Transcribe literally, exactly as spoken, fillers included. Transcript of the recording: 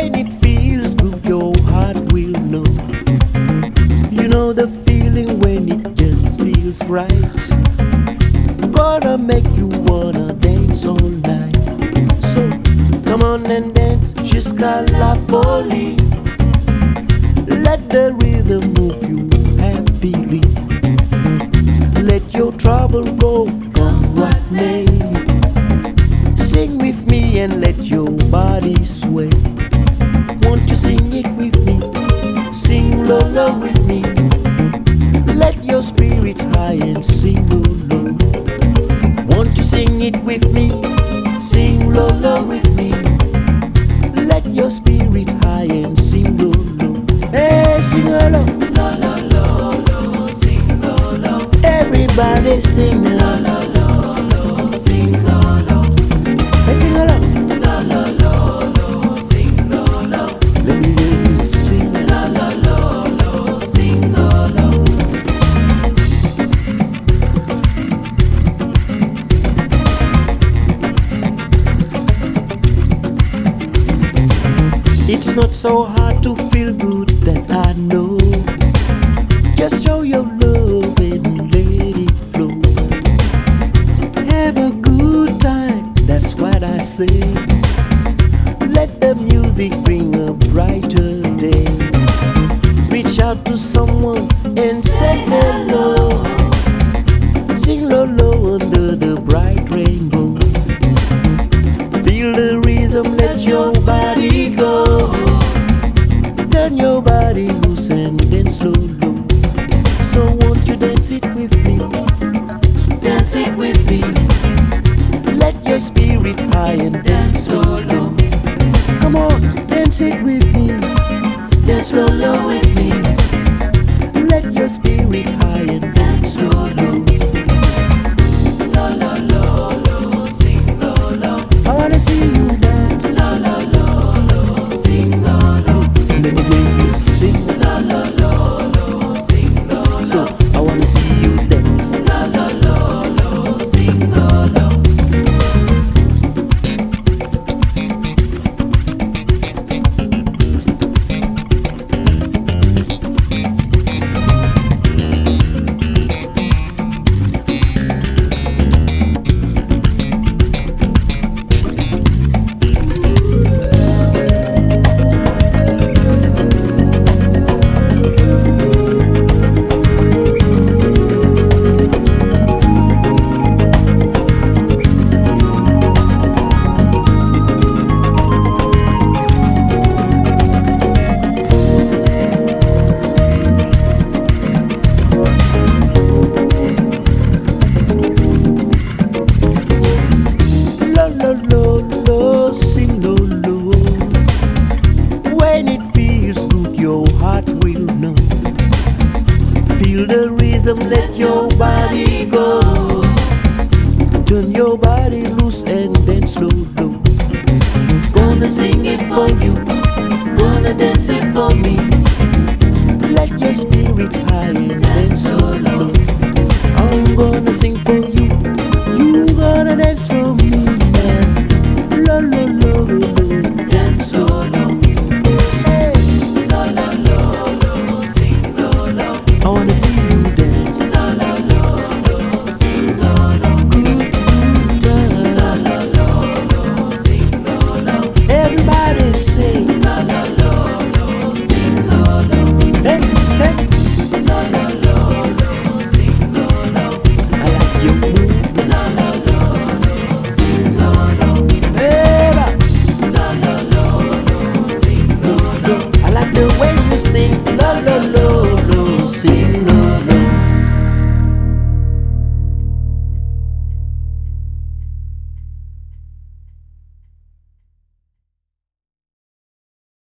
When it feels good, your heart will know. You know the feeling when it just feels right. Gonna make you wanna dance all night. So come on and dance, jusqu'à la folie. Let the rhythm move you happily. Let your trouble go, come what may. Sing with me and let your body sway. Won't you sing it with me? Sing low, low with me. Let your spirit high and sing low, low. Won't you sing it with me? Sing low, low with me. Let your spirit high and sing low, low. Hey, sing low, low. Low, low, low, low, sing low, low. Everybody sing low, Low, low, low, low, sing low, low. hey, sing low, low. Low, low, low, low, sing low, low. Let me hear you sing low. Low, low, low, low, sing low, low. It's not so hard to feel good, that I know. Just show your love and let it flow. Have a good time, that's what I say. Let the music bring a brighter day. Reach out to someone and say hello. Sing low, low under the bright rainbow. Feel the rhythm, let your body go. Turn your body loose and dance slow, low. So won't you dance it with me? Dance it with me. Let your spirit high and dance slow, low. Come on, dance it with me. Dance slow, low with me. Let your spirit high and dance slow, low. Low, low, low, low, sing low, low. I wanna see you dance. Low, low, low, low, sing low, low. Let me hear you sing. Low, low, low, low, sing low, low. So I wanna see you dance. Low, low, low, low, sing low, low. Low, low, low, sing low, low. When it feels good, your heart will know. Feel the rhythm, let your body go. Turn your body loose and dance slow, low. Gonna sing it for you, gonna dance it for me. Let your spirit high and dance so low. I'm gonna sing for you.